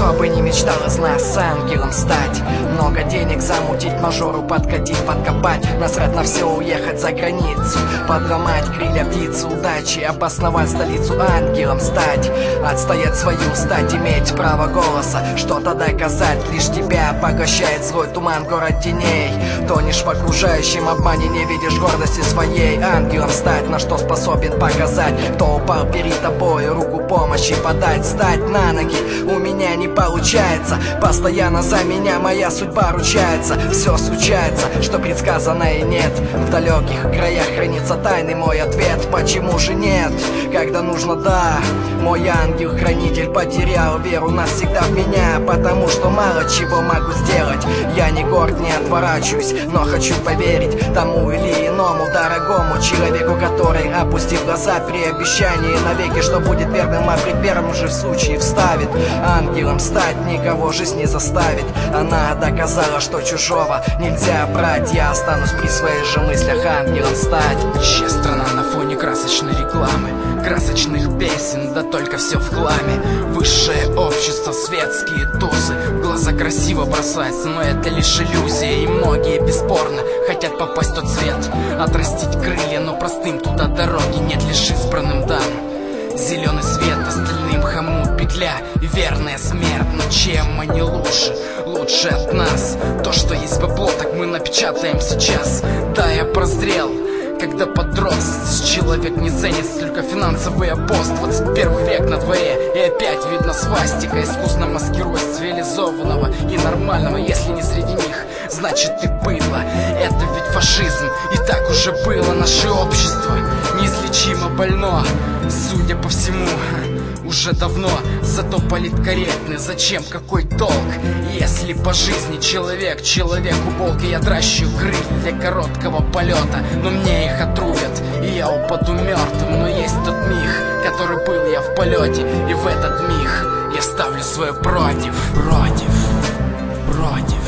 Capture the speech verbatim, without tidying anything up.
Кто бы не мечтал из нас ангелом стать, много денег замутить, мажору подкатить, подкопать, насрать на все, уехать за границу, подломать крылья птицы удачи, обосновать столицу, ангелом стать, отстоять свою стать, иметь право голоса, что-то доказать. Лишь тебя поглощает злой туман, город теней. Тонешь в окружающем обмане, не видишь гордости своей. Ангелом стать, на что способен показать, кто упал перед тобой, руку помощи подать, стать на ноги. У меня не получается, постоянно за меня моя судьба ручается. Все случается, что предсказано и нет. В далеких краях хранится тайный мой ответ. Почему же нет, когда нужно да? Мой ангел-хранитель потерял веру навсегда в меня, потому что мало чего могу сделать. Я не горд, не отворачиваюсь, но хочу поверить тому или иному дорогому человеку, который опустил глаза при обещании навеки, что будет верным, а при первом же случае вставит. Ангелом стать никого жизнь не заставит. Она доказала, что чужого нельзя брать. Я останусь при своих же мыслях, ангелом стать. Ища страна на фоне красочной рекламы, красочных песен, да только все в хламе. Высшее общество, светские тузы, в глаза красиво бросается, но это лишь иллюзия. И многие бесспорно хотят попасть в тот свет, отрастить крылья, но простым туда дороги нет, лишь избранным дан зеленый свет, остальным хомут петля и верная смерть. Но чем они лучше? Лучше от нас. То, что есть бабло, так мы напечатаем сейчас. Да, я прозрел, когда подрос. Человек не ценит только финансовый апост. Двадцать первый век на дворе, и опять видно свастика, искусно маскируясь цивилизованного и нормального. Если не среди них, значит ты быдло. Это ведь фашизм, и так уже было. Наше общество неизлечимо больно, судя по всему, уже давно. Зато политкорректный, зачем, какой толк, если по жизни человек человеку волк. И я тращу крылья для короткого полета, но мне их отрубят, и я упаду мертвым. Но есть тот миг, который был я в полете, и в этот миг я ставлю свое против, против, против.